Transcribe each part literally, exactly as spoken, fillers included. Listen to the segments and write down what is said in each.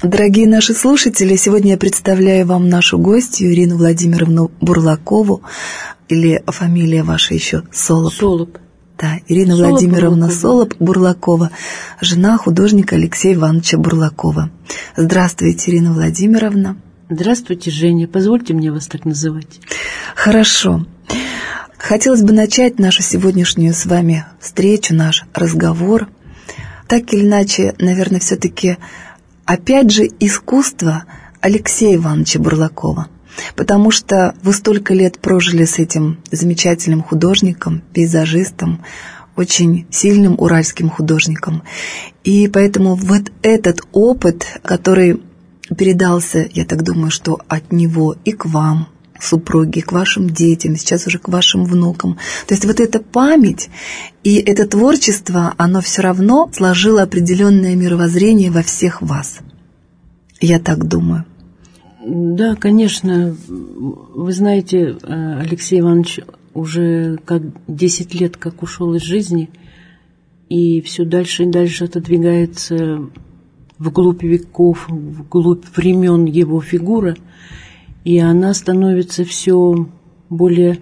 Дорогие наши слушатели, сегодня я представляю вам нашу гостью Ирину Владимировну Бурлакову, или фамилия ваша еще Солоп. Солоп. Да, Ирина Солоп Владимировна Бурлакова. Солоп Бурлакова, жена художника Алексея Ивановича Бурлакова. Здравствуйте, Ирина Владимировна. Здравствуйте, Женя. Позвольте мне вас так называть. Хорошо. Хотелось бы начать нашу сегодняшнюю с вами встречу, наш разговор. Так или иначе, наверное, все-таки опять же искусство Алексея Ивановича Бурлакова. Потому что вы столько лет прожили с этим замечательным художником, пейзажистом, очень сильным уральским художником. И поэтому вот этот опыт, который передался, я так думаю, что от него и к вам, супруги, к вашим детям, сейчас уже к вашим внукам. То есть вот эта память и это творчество, оно все равно сложило определенное мировоззрение во всех вас. Я так думаю. Да, конечно. Вы знаете, Алексей Иванович уже как десять лет как ушел из жизни, и все дальше и дальше отодвигается вглубь веков, вглубь времен его фигура, и она становится все более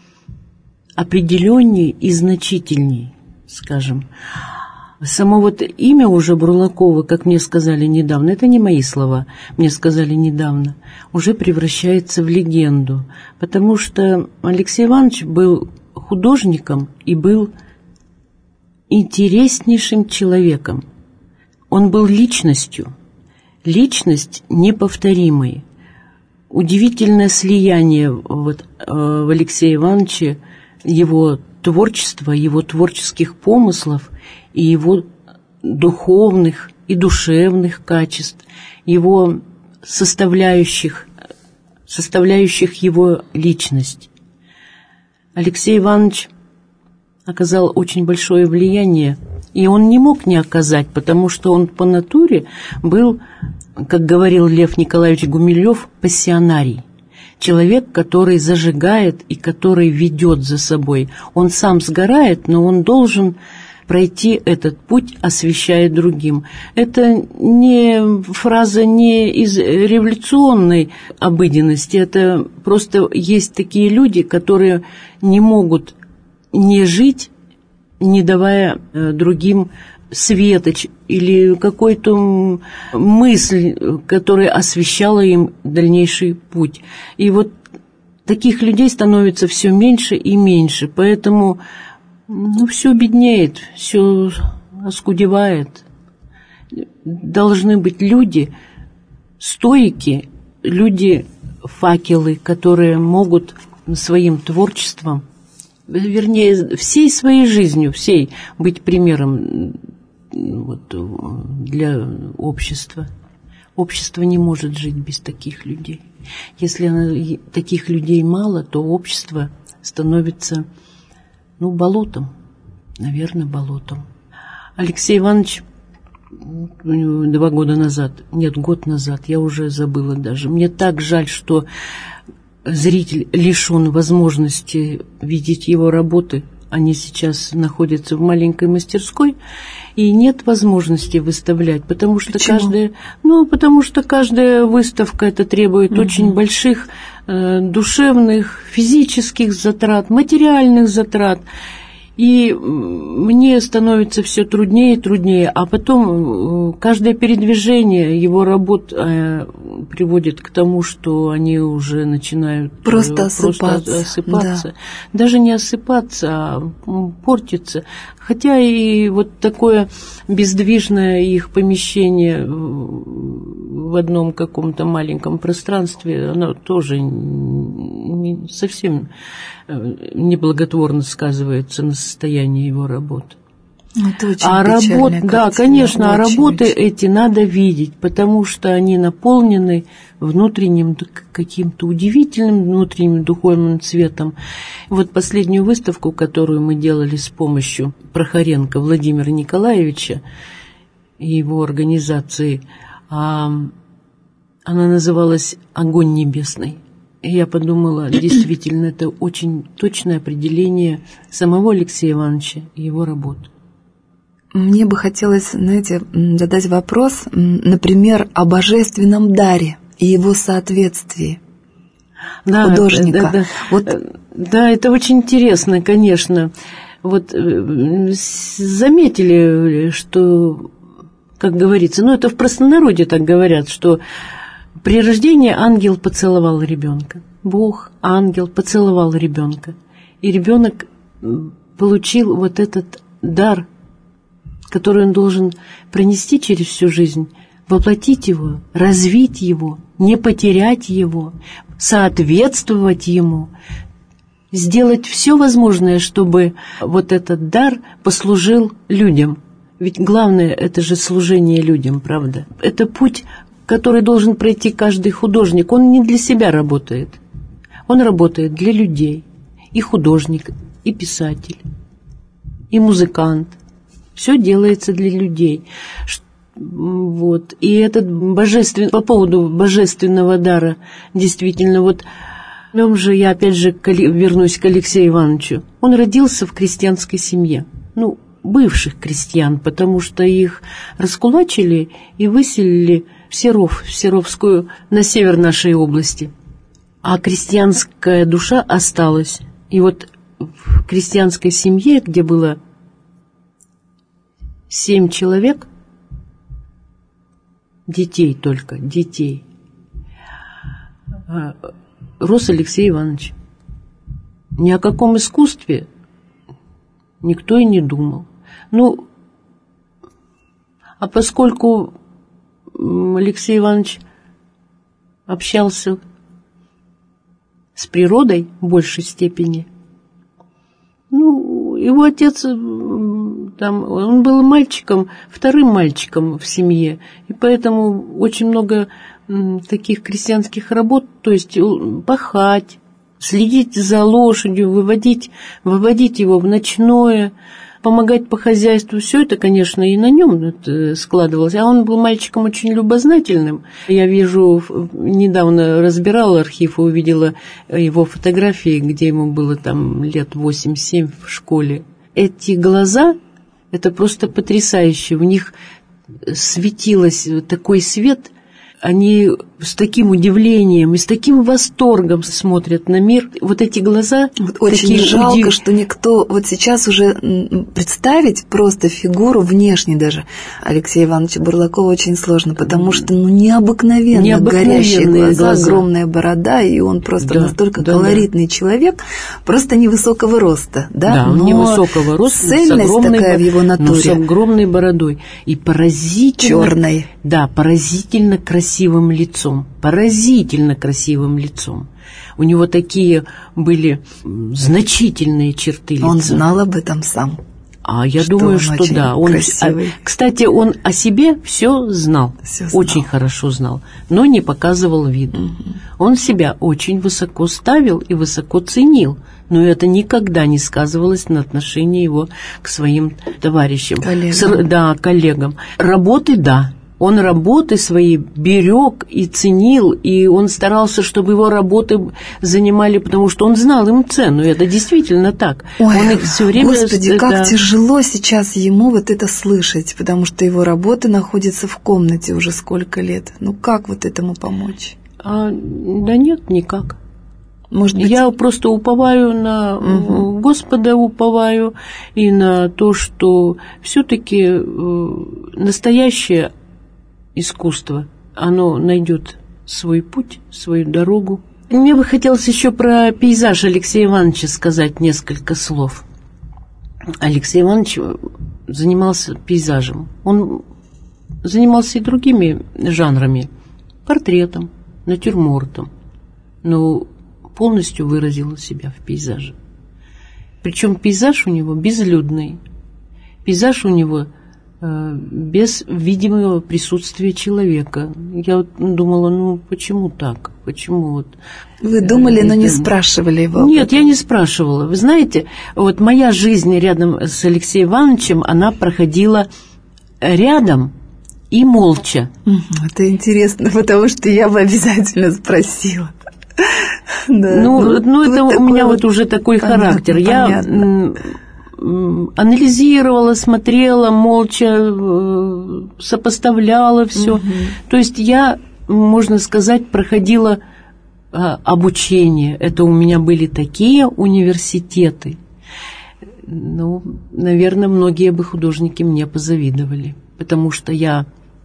определенней и значительней, скажем. Само вот имя уже Бурлакова, как мне сказали недавно, это не мои слова, мне сказали недавно, уже превращается в легенду, потому что Алексей Иванович был художником и был интереснейшим человеком. Он был личностью, личность неповторимой. Удивительное слияние вот, э, в Алексее Ивановиче его творчества, его творческих помыслов и его духовных и душевных качеств, его составляющих, составляющих его личность. Алексей Иванович оказал очень большое влияние, и он не мог не оказать, потому что он по натуре был, как говорил Лев Николаевич Гумилев, пассионарий. Человек, который зажигает и который ведет за собой. Он сам сгорает, но он должен пройти этот путь, освещая другим. Это не фраза не из революционной обыденности, это просто есть такие люди, которые не могут не жить, не давая другим светоч или какую-то мысль, которая освещала им дальнейший путь. И вот таких людей становится все меньше и меньше, поэтому ну, все беднеет, все оскудевает. Должны быть люди стойки, люди факелы, которые могут своим творчеством, вернее, всей своей жизнью, всей быть примером вот, для общества. Общество не может жить без таких людей. Если она, таких людей мало, то общество становится, ну, болотом, наверное, болотом. Алексей Иванович два года назад, нет, год назад, я уже забыла даже. Мне так жаль, что зритель лишен возможности видеть его работы. Они сейчас находятся в маленькой мастерской, и нет возможности выставлять, потому что Почему? каждая, ну, потому что каждая выставка это требует угу. очень больших э, душевных, физических затрат, материальных затрат. И мне становится все труднее и труднее, а потом каждое передвижение его работ э, приводит к тому, что они уже начинают просто, просто осыпаться, осыпаться. Да. Даже не осыпаться, а портиться. Хотя и вот такое бездвижное их помещение в одном каком-то маленьком пространстве, оно тоже не, совсем неблаготворно сказывается на состоянии его работ. Это очень а работ, да, картина, конечно, а очень, работы очень. эти надо видеть, потому что они наполнены внутренним каким-то удивительным внутренним духовным цветом. Вот последнюю выставку, которую мы делали с помощью Прохоренко Владимира Николаевича и его организации, она называлась «Огонь небесный». И я подумала, действительно, это очень точное определение самого Алексея Ивановича и его работ. Мне бы хотелось, знаете, задать вопрос, например, о божественном даре и его соответствии да, художника. Да, да, вот. да, это очень интересно, конечно. Вот заметили, что, как говорится, ну это в простонародье так говорят, что при рождении ангел поцеловал ребенка. Бог, ангел поцеловал ребенка. И ребенок получил вот этот дар, который он должен пронести через всю жизнь, воплотить его, развить его, не потерять его, соответствовать ему, сделать все возможное, чтобы вот этот дар послужил людям. Ведь главное – это же служение людям, правда? Это путь, который должен пройти каждый художник. Он не для себя работает. Он работает для людей. И художник, и писатель, и музыкант. Все делается для людей. Вот. И этот божественный, по поводу божественного дара, действительно, вот в нем же я опять же вернусь к Алексею Ивановичу. Он родился в крестьянской семье, ну, бывших крестьян, потому что их раскулачили и выселили в Серов, в Серовскую, на север нашей области. А крестьянская душа осталась. И вот в крестьянской семье, где было семь человек, детей только, детей, рос Алексей Иванович. Ни о каком искусстве никто и не думал. Ну, а поскольку Алексей Иванович общался с природой в большей степени, ну, его отец, там, он был мальчиком, вторым мальчиком в семье, и поэтому очень много таких крестьянских работ, то есть пахать, следить за лошадью, выводить, выводить его в ночное, помогать по хозяйству, все это, конечно, и на нем складывалось. А он был мальчиком очень любознательным. Я вижу, недавно разбирала архив и увидела его фотографии, где ему было там лет восемь-семь в школе. Эти глаза, это просто потрясающе. В них светилось такой свет. Они с таким удивлением и с таким восторгом смотрят на мир. Вот эти глаза... Вот очень жалко, удив... что никто... Вот сейчас уже представить просто фигуру внешне даже Алексея Ивановича Бурлакова очень сложно, потому что ну, необыкновенно, необыкновенные горящие глаза, глаза, огромная борода, и он просто да, настолько да, колоритный да. человек, просто невысокого роста. Да, да он невысокого роста, цельность с огромной, такая в его натуре. Но с огромной бородой. И поразительно... Черной. Да, поразительно красивой. Красивым лицом, поразительно красивым лицом. У него такие были значительные черты лица. Он знал об этом сам. А я что думаю, что да. Он, а, кстати, он о себе все знал, все знал, очень хорошо знал, но не показывал виду. Угу. Он себя очень высоко ставил и высоко ценил, но это никогда не сказывалось на отношении его к своим товарищам, коллегам. С, да, коллегам. Работы, да. Он работы свои берег и ценил, и он старался, чтобы его работы занимали, потому что он знал им цену, и это действительно так. Ой, он их все время... Господи, как да. тяжело сейчас ему вот это слышать, потому что его работы находятся в комнате уже сколько лет. Ну как вот этому помочь? А, да нет, никак. Может быть... Я просто уповаю на угу. Господа, уповаю и на то, что все-таки настоящее искусство, оно найдет свой путь, свою дорогу. Мне бы хотелось еще про пейзаж Алексея Ивановича сказать несколько слов. Алексей Иванович занимался пейзажем. Он занимался и другими жанрами, портретом, натюрмортом, но полностью выразил себя в пейзаже. Причем пейзаж у него безлюдный, пейзаж у него без видимого присутствия человека. Я вот думала, ну почему так? Почему вот? Вы думали, это... но не спрашивали его? Нет, я не спрашивала. Вы знаете, вот моя жизнь рядом с Алексеем Ивановичем, она проходила рядом и молча. Это интересно, потому что я бы обязательно спросила. Да, ну, ну, ну это у меня вот уже такой понятно, характер. Я... Понятно. анализировала, смотрела, молча сопоставляла все. Угу. То есть я, можно сказать, проходила обучение. Это у меня были такие университеты. Ну, наверное, многие бы художники мне позавидовали, потому что я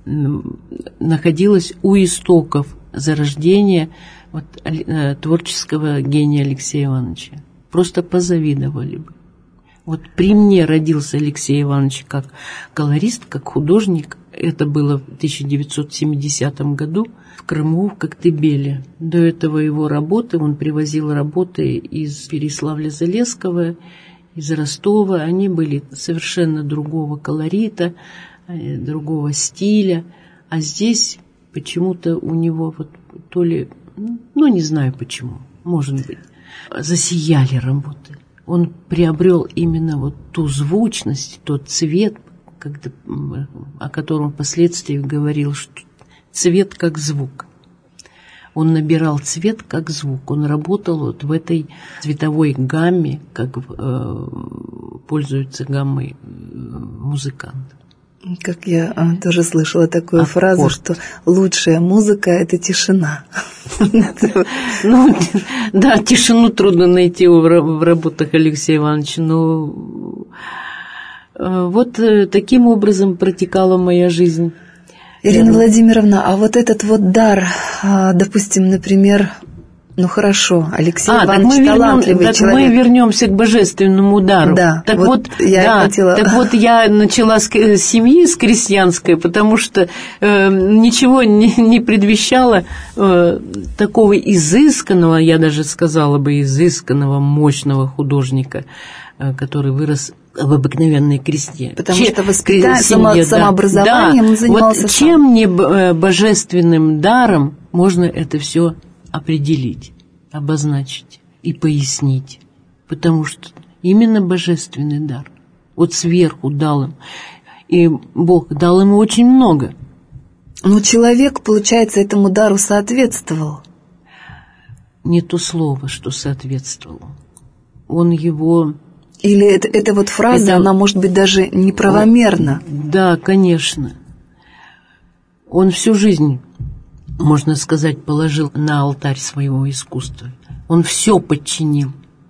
находилась у истоков зарождения вот, творческого гения Алексея Ивановича. Просто позавидовали бы. Вот при мне родился Алексей Иванович как колорист, как художник. Это было в тысяча девятьсот семидесятом году в Крыму, в Коктебеле. До этого его работы, он привозил работы из Переславля-Залесского, из Ростова. Они были совершенно другого колорита, другого стиля. А здесь почему-то у него вот то ли, ну не знаю почему, может быть, засияли работы. Он приобрел именно вот ту звучность, тот цвет, когда, о котором впоследствии говорил, что цвет как звук. Он набирал цвет как звук. Он работал вот в этой цветовой гамме, как э, пользуются гаммой э, музыканты. Как я а, тоже слышала такую Аккорд. фразу, что лучшая музыка – это тишина. Ну, да, тишину трудно найти в работах Алексея Ивановича, но вот таким образом протекала моя жизнь. Ирина Владимировна, а вот этот вот дар, допустим, например, ну хорошо, Алексей а, Иванович так талантливый вернем, человек. Так мы вернемся к божественному дару. Да, так вот, вот я да, хотела... так вот я начала с семьи, с крестьянской, потому что э, ничего не, не предвещало э, такого изысканного, я даже сказала бы, изысканного, мощного художника, э, который вырос в обыкновенной крестье. Потому Че, что воспитание, само, да, самообразованием да, он занимался вот сам. Чем не божественным даром можно это все определить, обозначить и пояснить. Потому что именно божественный дар. Вот сверху дал им. И Бог дал ему очень много. Но человек, получается, этому дару соответствовал. Не то слово, что соответствовал. Он его... Или это, это вот фраза, это... она может быть даже неправомерна. Да, конечно. Он всю жизнь, можно сказать, положил на алтарь своего искусства. Он все подчинил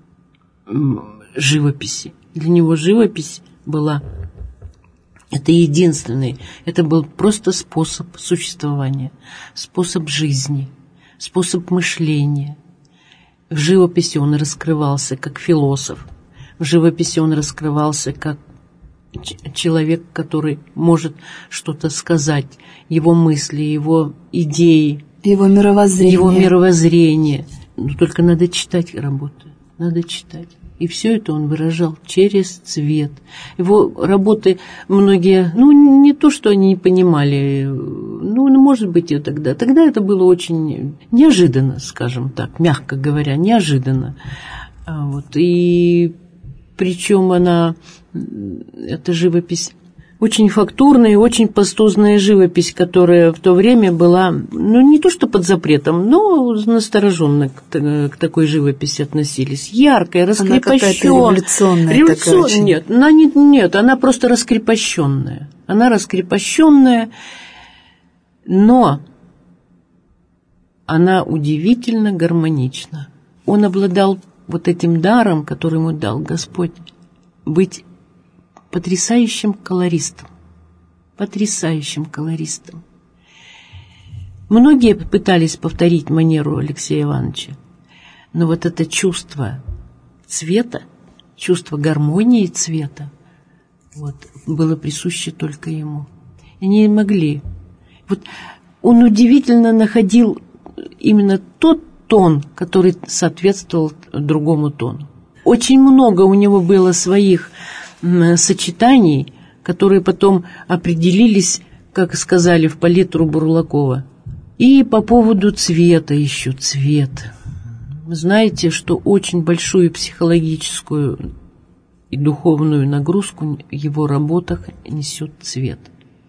живописи. Для него живопись была, это единственный, это был просто способ существования, способ жизни, способ мышления. В живописи он раскрывался как философ, в живописи он раскрывался как человек, который может что-то сказать, его мысли, его идеи, его мировоззрение. Его мировоззрение. Но только надо читать работы, надо читать. И все это он выражал через цвет. Его работы многие, ну, не то, что они не понимали, ну, может быть, и тогда. Тогда это было очень неожиданно, скажем так, мягко говоря, неожиданно. Вот. И причем она, эта живопись, очень фактурная и очень пастозная живопись, которая в то время была, ну, не то что под запретом, но настороженно к, к такой живописи относились. Яркая, раскрепощенная. Она какая-то революционная. Революцион... такая нет, она не, нет, она просто раскрепощенная. Она раскрепощенная, но она удивительно гармонична. Он обладал вот этим даром, который ему дал Господь, быть потрясающим колористом, потрясающим колористом. Многие пытались повторить манеру Алексея Ивановича, но вот это чувство цвета, чувство гармонии цвета, вот, было присуще только ему. И не могли. Вот он удивительно находил именно тот тон, который соответствовал другому тону. Очень много у него было своих сочетаний, которые потом определились, как сказали, в палитру Бурлакова. И по поводу цвета еще, цвет. Вы знаете, что очень большую психологическую и духовную нагрузку в его работах несет цвет.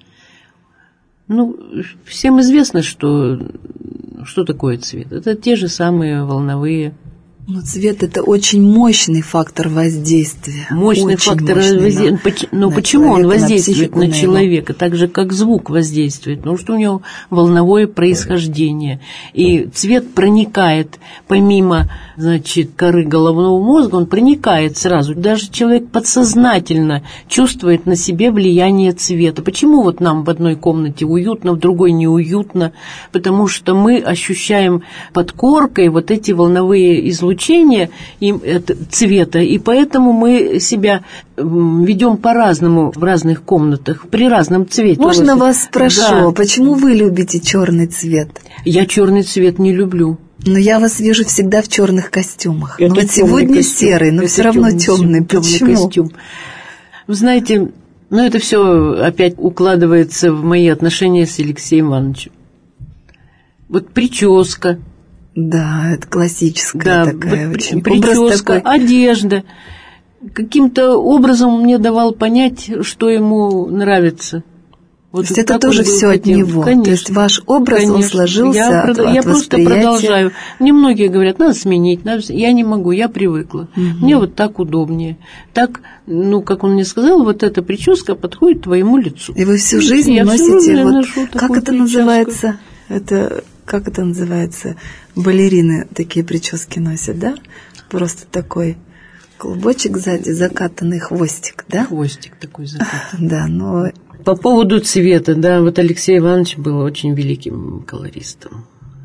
Ну, всем известно, что, что такое цвет. Это те же самые волновые Ну, цвет – это очень мощный фактор воздействия. Мощный очень фактор воздействия. Но почему он воздействует на, на человека, так же, как звук воздействует? Потому что у него волновое происхождение. И цвет проникает, помимо, значит, коры головного мозга, он проникает сразу. Даже человек подсознательно чувствует на себе влияние цвета. Почему вот нам в одной комнате уютно, в другой неуютно? Потому что мы ощущаем под коркой вот эти волновые излучения, им это, цвета, и поэтому мы себя ведем по-разному в разных комнатах, при разном цвете. Можно вот, вас спрошу, да. Почему вы любите черный цвет? Я черный цвет не люблю. Но я вас вижу всегда в черных костюмах. Это но вот сегодня костюм. Серый, но это все равно темный. Почему? Костюм. Вы знаете, ну это все опять укладывается в мои отношения с Алексеем Ивановичем. Вот прическа. Да, это классическая да, такая. Вот очень прическа, такой. Одежда. Каким-то образом он мне давал понять, что ему нравится. Вот То есть это тоже все от него. Конечно, То есть ваш образ, конечно. он сложился я, от, я от просто продолжаю. Мне многие говорят, надо сменить. Надо... Я не могу, я привыкла. Угу. Мне вот так удобнее. Так, ну, как он мне сказал, вот эта прическа подходит твоему лицу. И вы всю жизнь я носите... Всю вот, ношу как это прическу. называется? Это... Как это называется? Балерины такие прически носят, да? Просто такой клубочек сзади, закатанный хвостик, да? Хвостик такой закатанный. Да, но... По поводу цвета, да, вот Алексей Иванович был очень великим колористом.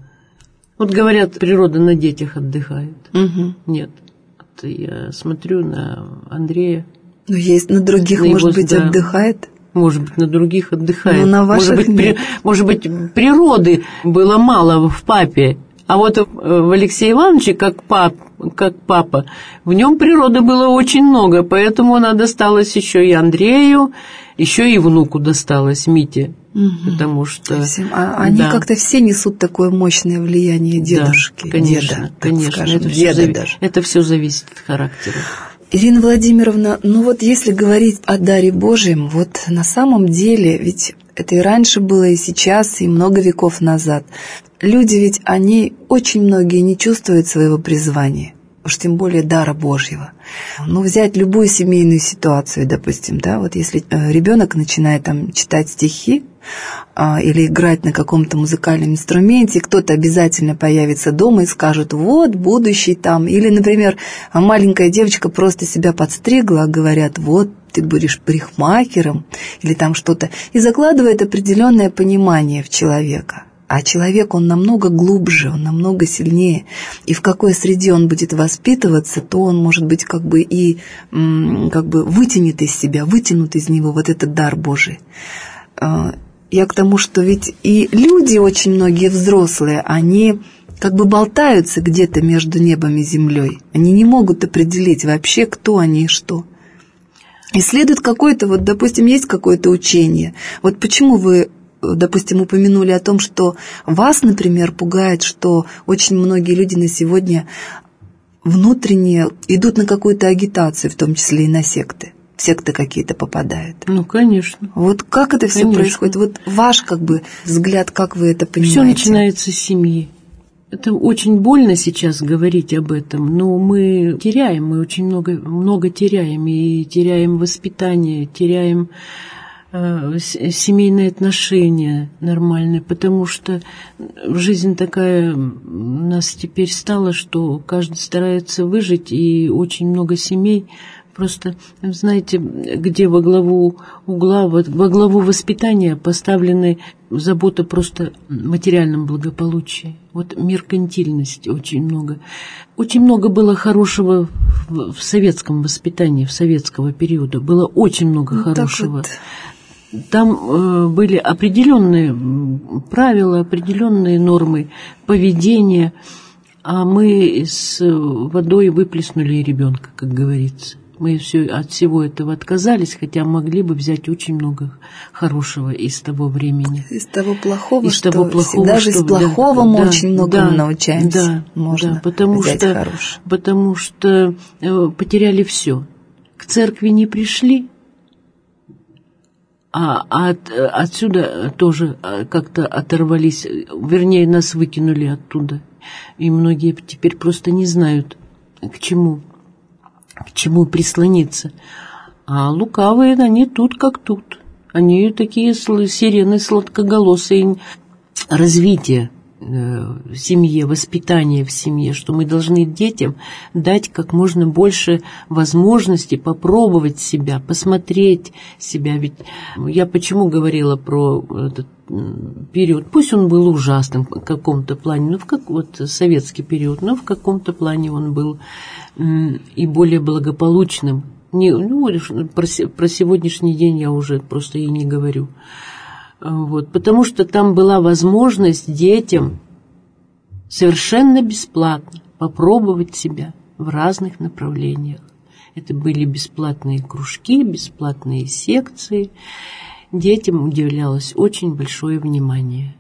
Вот говорят, природа на детях отдыхает. Угу. Нет. Вот я смотрю на Андрея. Ну, есть на других, на может его, быть, да, отдыхает. Может быть, на других отдыхает. Но на ваших может быть, нет. При, может быть, природы было мало в папе, а вот в Алексее Ивановиче, как, пап, как папа, в нем природы было очень много, поэтому она досталась еще и Андрею, еще и внуку досталась, Мите. Угу. Потому что... А они да. как-то все несут такое мощное влияние дедушки. Да, конечно, деда, конечно. Скажем, это, деда все даже. это все зависит от характера. Ирина Владимировна, ну вот если говорить о даре Божьем, вот на самом деле, ведь это и раньше было, и сейчас, и много веков назад, люди ведь, они, очень многие не чувствуют своего призвания, уж тем более дара Божьего. Ну, взять любую семейную ситуацию, допустим, да, вот если ребенок начинает там читать стихи, или играть на каком-то музыкальном инструменте, кто-то обязательно появится дома и скажет, вот, будущий там. Или, например, маленькая девочка просто себя подстригла, а говорят, вот, ты будешь парикмахером, или там что-то. И закладывает определенное понимание в человека. А человек, он намного глубже, он намного сильнее. И в какой среде он будет воспитываться, то он, может быть, как бы и как бы вытянет из себя, вытянут из него вот этот дар Божий. Я к тому, что ведь и люди, очень многие взрослые, они как бы болтаются где-то между небом и землей. Они не могут определить вообще, кто они и что. И следует какое-то, вот, допустим, есть какое-то учение. Вот почему вы, допустим, упомянули о том, что вас, например, пугает, что очень многие люди на сегодня внутренне идут на какую-то агитацию, в том числе и на секты. Секты какие-то попадают. Ну, конечно. Вот как это все происходит? Вот ваш, как бы, взгляд, как вы это понимаете? Все начинается с семьи. Это очень больно сейчас говорить об этом, но мы теряем, мы очень много, много теряем. И теряем воспитание, теряем э, семейные отношения нормальные, потому что жизнь такая у нас теперь стала, что каждый старается выжить, и очень много семей просто, знаете, где во главу угла, во главу воспитания поставлены забота просто о материальном благополучии. Вот меркантильность очень много. Очень много было хорошего в, в советском воспитании, в советского периода. Было очень много ну, хорошего. Вот. Там э, были определенные правила, определенные нормы поведения, а мы с водой выплеснули ребенка, как говорится. Мы все, от всего этого отказались, хотя могли бы взять очень много хорошего из того времени. Из того плохого, из что того плохого, даже что, из плохого да, мы да, очень многому да, научаемся. Да, можно да, потому взять что, хорошее. Потому что э, потеряли все. К церкви не пришли, а от, отсюда тоже как-то оторвались, вернее, нас выкинули оттуда. И многие теперь просто не знают, к чему, к чему прислониться. А лукавые, они тут как тут. Они такие сирены сладкоголосые. Развитие в семье, воспитание в семье, что мы должны детям дать как можно больше возможностей попробовать себя, посмотреть себя. Ведь я почему говорила про этот период, пусть он был ужасным в каком-то плане, ну, в как, вот советский период, но в каком-то плане он был и более благополучным. Не, ну, про, про сегодняшний день я уже просто и не говорю. Вот, потому что там была возможность детям совершенно бесплатно попробовать себя в разных направлениях. Это были бесплатные кружки, бесплатные секции. Детям уделялось очень большое внимание.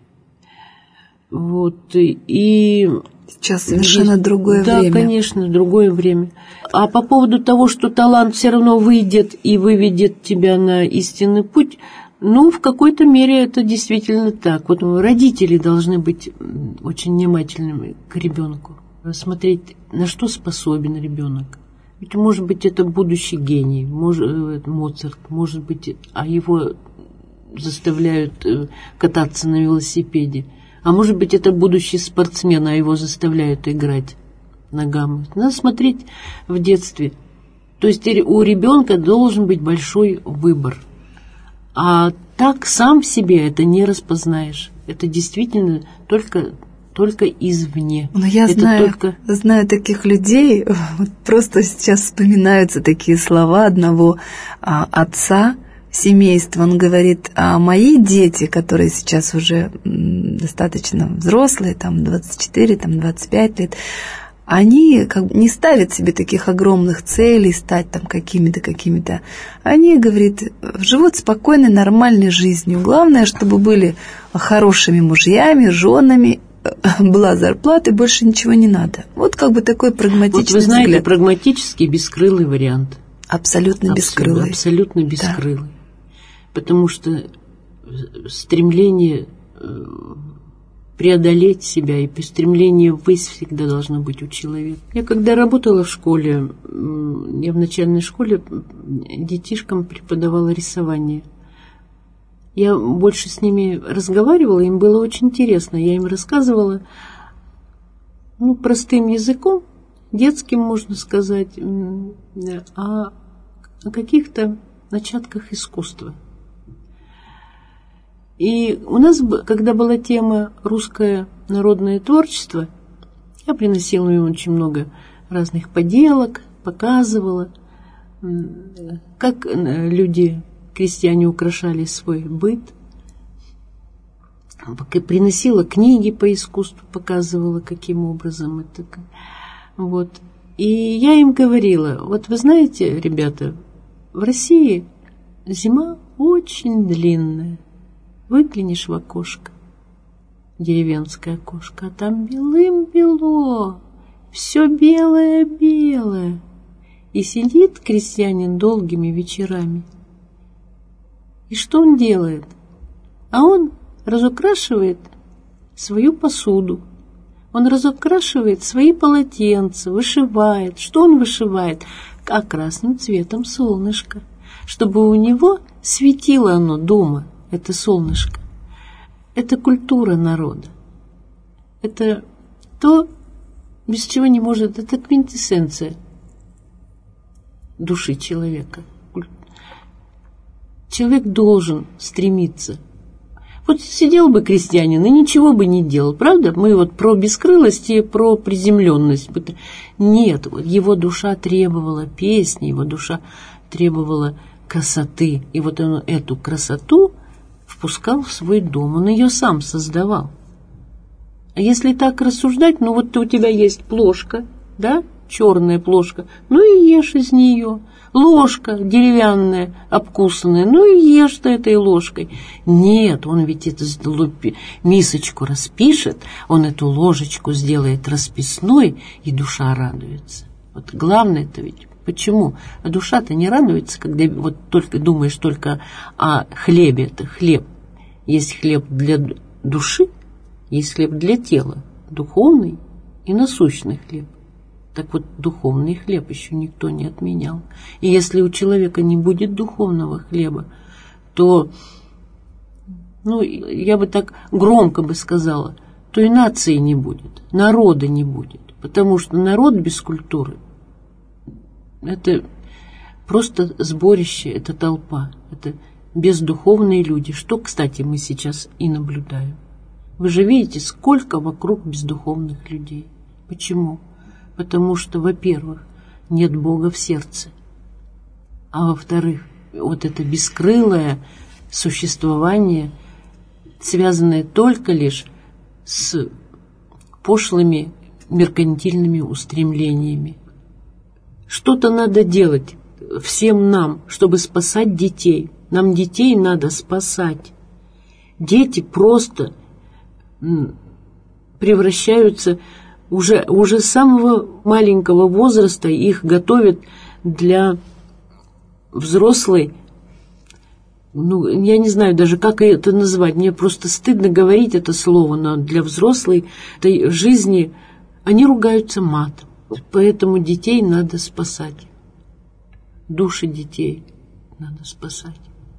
Вот, и... Сейчас совершенно есть, другое да, время. Да, конечно, другое время. А по поводу того, что талант все равно выйдет и выведет тебя на истинный путь... Ну, в какой-то мере это действительно так. Вот родители должны быть очень внимательными к ребенку, смотреть, на что способен ребенок. Ведь, может быть, это будущий гений, может, Моцарт, может быть, а его заставляют кататься на велосипеде. А может быть, это будущий спортсмен, а его заставляют играть на гаммы. Надо смотреть в детстве. То есть у ребенка должен быть большой выбор. А так сам в себе это не распознаешь. Это действительно только, только извне. Но я это знаю, только... знаю таких людей, вот просто сейчас вспоминаются такие слова одного а, отца семейства. Он говорит, а мои дети, которые сейчас уже м, достаточно взрослые, там двадцать четыре, там двадцать пять лет, они как бы не ставят себе таких огромных целей, стать там какими-то, какими-то. Они, говорит, живут спокойной, нормальной жизнью. Главное, чтобы были хорошими мужьями, женами, была зарплата, и больше ничего не надо. Вот как бы такой прагматичный взгляд. Вот вы знаете, взгляд. Прагматический, бескрылый вариант. Абсолютно бескрылый. Абсолютно бескрылый. Да. Потому что стремление... преодолеть себя и стремление ввысь всегда должно быть у человека. Я когда работала в школе, я в начальной школе детишкам преподавала рисование. Я больше с ними разговаривала, им было очень интересно. Я им рассказывала, ну, простым языком, детским, можно сказать, о, о каких-то начатках искусства. И у нас, когда была тема «Русское народное творчество», я приносила им очень много разных поделок, показывала, как люди, крестьяне, украшали свой быт. Приносила книги по искусству, показывала, каким образом это. Вот. И я им говорила, вот вы знаете, ребята, в России зима очень длинная. Выглянешь в окошко, деревенское окошко, а там белым-бело, все белое-белое. И сидит крестьянин долгими вечерами. И что он делает? А он разукрашивает свою посуду, он разукрашивает свои полотенца, вышивает. Что он вышивает? А красным цветом солнышко, чтобы у него светило оно дома. Это солнышко. Это культура народа. Это то, без чего не может... Это квинтэссенция души человека. Человек должен стремиться. Вот сидел бы крестьянин и ничего бы не делал, правда? Мы вот про бескрылость и про приземленность. Нет, его душа требовала песни, его душа требовала красоты. И вот он эту красоту впускал в свой дом, он ее сам создавал. А если так рассуждать, ну вот у тебя есть плошка, да, черная плошка, ну и ешь из нее. Ложка деревянная, обкусанная, ну и ешь ты этой ложкой. Нет, он ведь эту мисочку распишет, он эту ложечку сделает расписной, и душа радуется. Вот главное-то ведь почему? А душа-то не радуется, когда вот только думаешь только о хлебе. Это хлеб. Есть хлеб для души, есть хлеб для тела, духовный и насущный хлеб. Так вот, духовный хлеб еще никто не отменял. И если у человека не будет духовного хлеба, то, ну, я бы так громко бы сказала, то и нации не будет, народа не будет. Потому что народ без культуры – это просто сборище, это толпа, это бездуховные люди, что, кстати, мы сейчас и наблюдаем. Вы же видите, сколько вокруг бездуховных людей. Почему? Потому что, во-первых, нет Бога в сердце, а во-вторых, вот это бескрылое существование, связанное только лишь с пошлыми меркантильными устремлениями. Что-то надо делать всем нам, чтобы спасать детей. Нам детей надо спасать. Дети просто превращаются уже, уже с самого маленького возраста, их готовят для взрослой, ну, я не знаю даже, как это назвать, мне просто стыдно говорить это слово, но для взрослой этой жизни они ругаются матом. Поэтому детей надо спасать. Души детей надо спасать.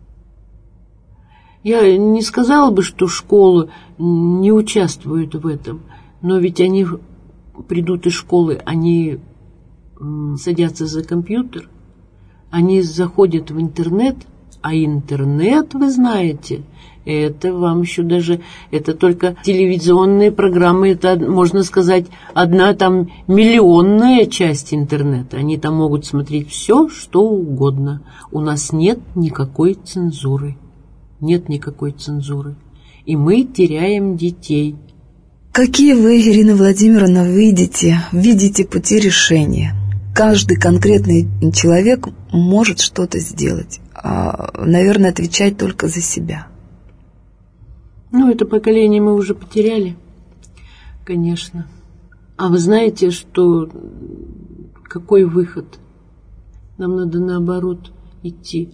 Я не сказала бы, что школы не участвуют в этом, но ведь они придут из школы, они садятся за компьютер, они заходят в интернет, а интернет, вы знаете, это вам еще даже, это только телевизионные программы, это, можно сказать, одна там миллионная часть интернета. Они там могут смотреть все, что угодно. У нас нет никакой цензуры. Нет никакой цензуры. И мы теряем детей. Какие вы, Ирина Владимировна, видите, видите пути решения? Каждый конкретный человек может что-то сделать. А, наверное, отвечать только за себя. Ну, это поколение мы уже потеряли, конечно. А вы знаете, что какой выход? Нам надо, наоборот, идти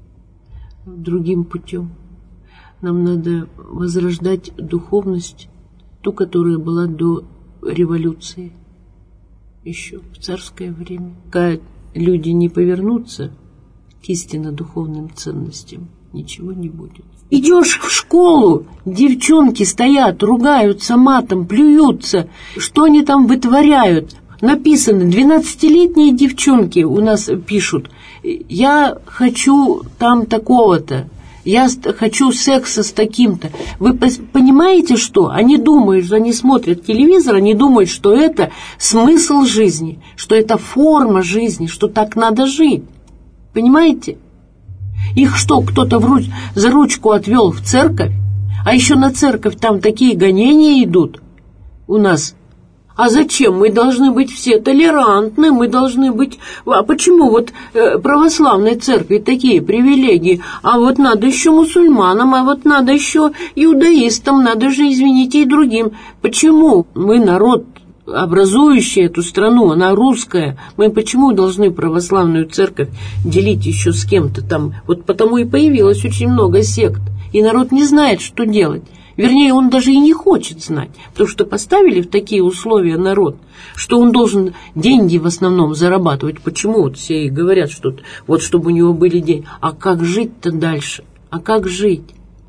другим путем. Нам надо возрождать духовность, ту, которая была до революции, еще в царское время. Пока люди не повернутся к истинно духовным ценностям, ничего не будет. Идешь в школу, девчонки стоят, ругаются матом, плюются. Что они там вытворяют? Написано, двенадцатилетние девчонки у нас пишут, я хочу там такого-то, я хочу секса с таким-то. Вы понимаете, что? Они думают, они смотрят телевизор, они думают, что это смысл жизни, что это форма жизни, что так надо жить. Понимаете? Их что, кто-то в руч... за ручку отвел в церковь? А еще на церковь там такие гонения идут у нас. А зачем? Мы должны быть все толерантны, мы должны быть... А почему вот э, православной церкви такие привилегии? А вот надо еще мусульманам, а вот надо еще иудаистам, надо же, извините, и другим. Почему мы народ, образующий эту страну, она русская, мы почему должны православную церковь делить еще с кем-то там? Вот потому и появилось очень много сект, и народ не знает, что делать. Вернее, он даже и не хочет знать, потому что поставили в такие условия народ, что он должен деньги в основном зарабатывать. Почему вот все и говорят, что вот чтобы у него были деньги. А как жить-то дальше? А как жить?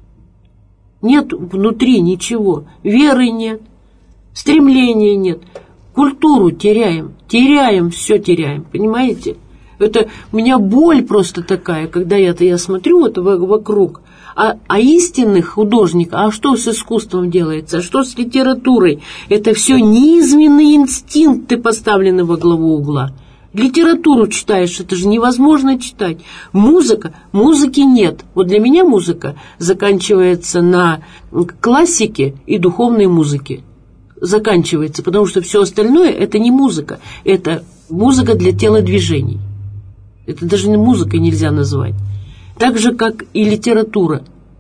Нет внутри ничего, веры нет, стремления нет, культуру теряем, теряем, все теряем, понимаете? Это у меня боль просто такая, когда я-то я смотрю вот вокруг. А, а истинных художников, а что с искусством делается, а что с литературой? Это все низменные инстинкты поставлены во главу угла. Литературу читаешь, это же невозможно читать. Музыка, музыки нет. Вот для меня музыка заканчивается на классике и духовной музыке. Заканчивается, потому что все остальное это не музыка, это музыка для телодвижений. Это даже музыкой нельзя назвать. Так же, как и литература.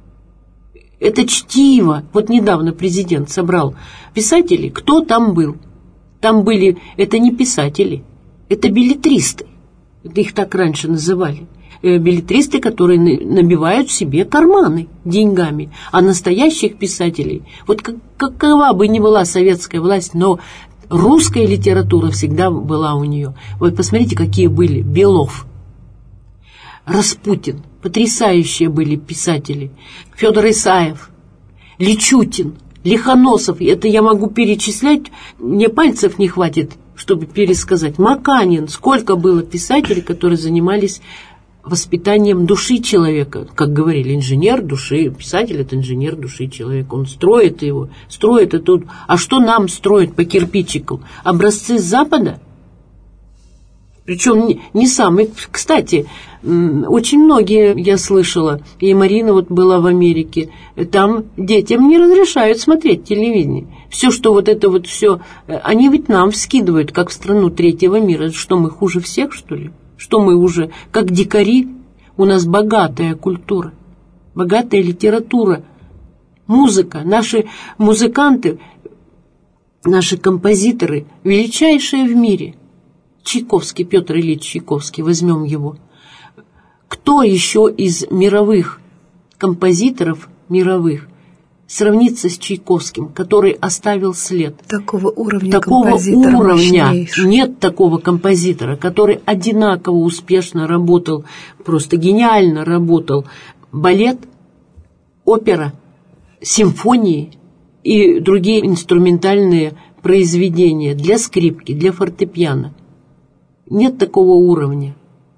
Это чтиво. Вот недавно президент собрал писателей. Кто там был? Там были, это не писатели, это беллетристы. Их так раньше называли. Беллетристы, которые набивают себе карманы деньгами. А настоящих писателей, вот какова бы ни была советская власть, но Русская литература всегда была у нее. Вы посмотрите, какие были. Белов, Распутин. Потрясающие были писатели. Федор Исаев, Личутин, Лихоносов. Это я могу перечислять. Мне пальцев не хватит, чтобы пересказать. Маканин. Сколько было писателей, которые занимались воспитанием души человека. Как говорили, инженер души. Писатель – это инженер души человека. Он строит его. Строит это. А что нам строят по кирпичику? Образцы с Запада? Причем не самые. Кстати, очень многие, я слышала, и Марина вот была в Америке, там детям не разрешают смотреть телевидение. Все, что вот это вот все, они ведь нам скидывают, как в страну третьего мира. Что, мы хуже всех, что ли? Что мы уже, как дикари? У нас богатая культура, богатая литература, музыка. Наши музыканты, наши композиторы величайшие в мире. Чайковский, Петр Ильич Чайковский, возьмем его. Кто еще из мировых композиторов, мировых, сравнится с Чайковским, который оставил след? Такого уровня такого композитора уровня мощнейший. Нет такого композитора, который одинаково успешно работал, просто гениально работал. Балет, опера, симфонии и другие инструментальные произведения для скрипки, для фортепиано. Нет такого уровня.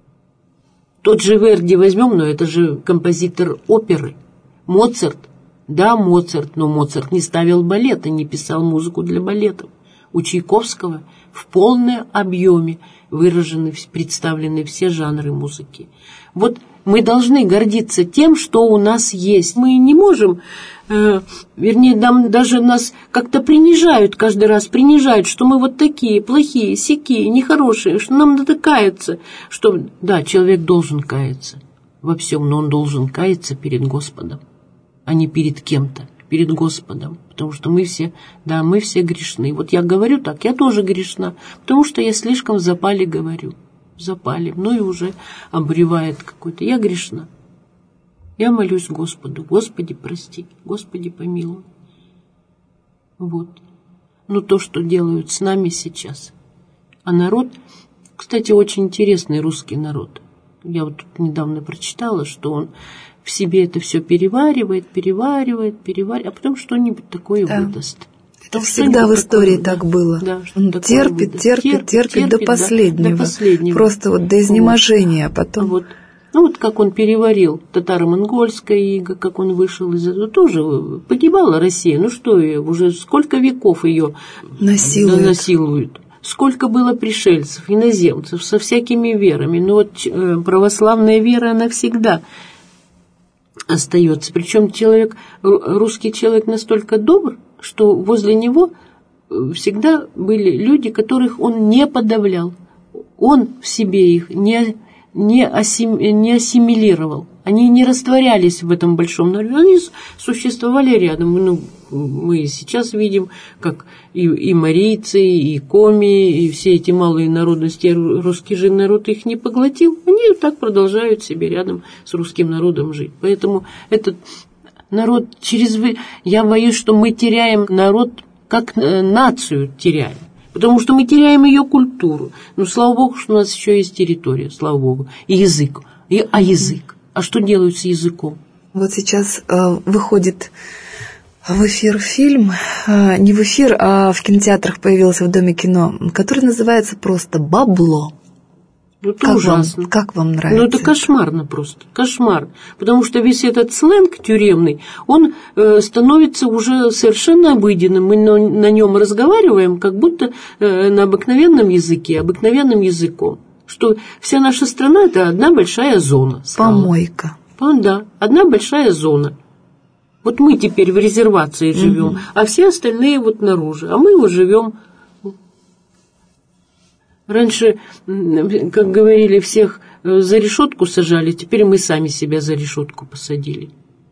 Тот же Верди возьмем, но это же композитор оперы. Моцарт. Да, Моцарт, но Моцарт не ставил балет и не писал музыку для балетов. У Чайковского в полном объеме выражены, представлены все жанры музыки. Вот мы должны гордиться тем, что у нас есть. Мы не можем, э, вернее, нам даже нас как-то принижают, каждый раз принижают, что мы вот такие, плохие, сякие, нехорошие, что нам надо каяться. Что, да, человек должен каяться во всем, но он должен каяться перед Господом, а не перед кем-то, перед Господом. Потому что мы все, да, мы все грешны. Вот я говорю так, я тоже грешна, потому что я слишком в запале говорю. В запале, ну и уже обревает какой-то. Я грешна. Я молюсь Господу. Господи, прости. Господи, помилуй. Вот. Ну, то, что делают с нами сейчас. А народ, кстати, очень интересный русский народ. Я вот тут недавно прочитала, что он в себе это все переваривает, переваривает, переваривает, а потом что-нибудь такое да. выдаст. Это всегда в истории так да. было. Да, он терпит, терпит, терпит, терпит, терпит до последнего. Да, до последнего. Просто вот до изнеможения, вот. А потом... Вот. Ну вот как он переварил татаро-монгольское иго, как он вышел из этого, тоже погибала Россия. Ну что, уже сколько веков ее насилуют. насилуют. Сколько было пришельцев, иноземцев со всякими верами. Но вот православная вера, она всегда остается. Причем человек, русский человек настолько добр, что возле него всегда были люди, которых он не подавлял. Он в себе их не, не, ассим, не ассимилировал. Они не растворялись в этом большом народе. Они существовали рядом. Ну, мы сейчас видим, как и, и марийцы, и коми, и все эти малые народности, русский же народ их не поглотил. Они так продолжают себе рядом с русским народом жить. Поэтому этот... Народ через... Я боюсь, что мы теряем народ, как нацию теряем. Потому что мы теряем ее культуру. Ну, слава Богу, что у нас еще есть территория, слава Богу. И язык. И, а язык? А что делают с языком? Вот сейчас э, выходит в эфир фильм, э, не в эфир, а в кинотеатрах появился в Доме кино, который называется просто «Бабло». Ну, это как ужасно. Вам, как вам нравится? Ну, это кошмарно просто. Кошмар. Потому что весь этот сленг тюремный, он э, становится уже совершенно обыденным. Мы на, на нем разговариваем, как будто э, на обыкновенном языке, обыкновенным языком. Что вся наша страна – это одна большая зона. Стала. Помойка. Да, одна большая зона. Вот мы теперь в резервации живем, угу. а все остальные вот наружу. А мы вот живем... Раньше, как говорили, всех за решетку сажали, теперь мы сами себя за решетку посадили.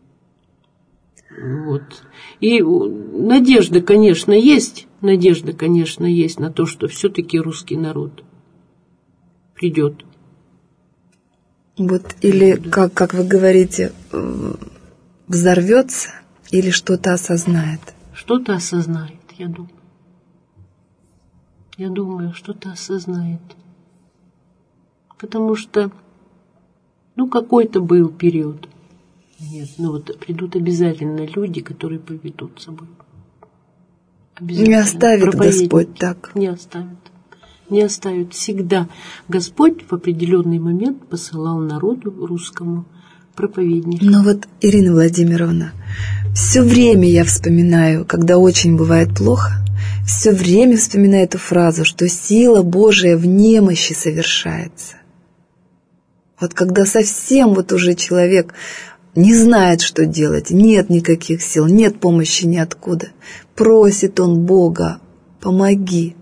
Вот. И надежда, конечно, есть, надежда, конечно, есть на то, что все-таки русский народ придет. Вот, или, как, как вы говорите, взорвется, или что-то осознает? Что-то осознает, я думаю. я думаю, что-то осознает. Потому что, ну, какой-то был период. Нет, ну вот придут обязательно люди, которые поведут собой. Не оставит Господь так. Не оставит. Не оставит. Всегда Господь в определенный момент посылал народу русскому проповедника. Но вот, Ирина Владимировна, все время я вспоминаю, когда очень бывает плохо, все время вспоминаю эту фразу, что сила Божия в немощи совершается. Вот когда совсем вот уже человек не знает, что делать, нет никаких сил, нет помощи ниоткуда, просит он Бога, помоги.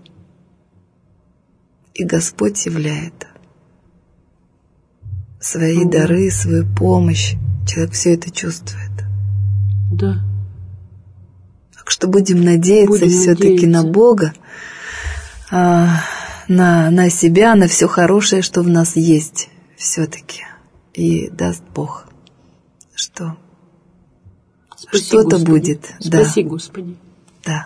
И Господь являет свои да. дары, свою помощь. Человек все это чувствует. Да. Так что будем надеяться все-таки на Бога, на, на себя, на все хорошее, что в нас есть все-таки. И даст Бог, что Спаси, что-то Господи. будет. Спаси, да. Господи. Да.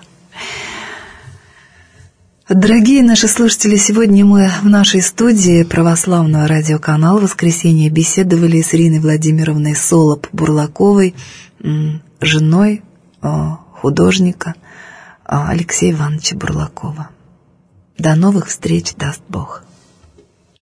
Дорогие наши слушатели, сегодня мы в нашей студии православного радиоканала «Воскресенье» беседовали с Ириной Владимировной Солоп-Бурлаковой, женой художника Алексея Ивановича Бурлакова. До новых встреч, даст Бог.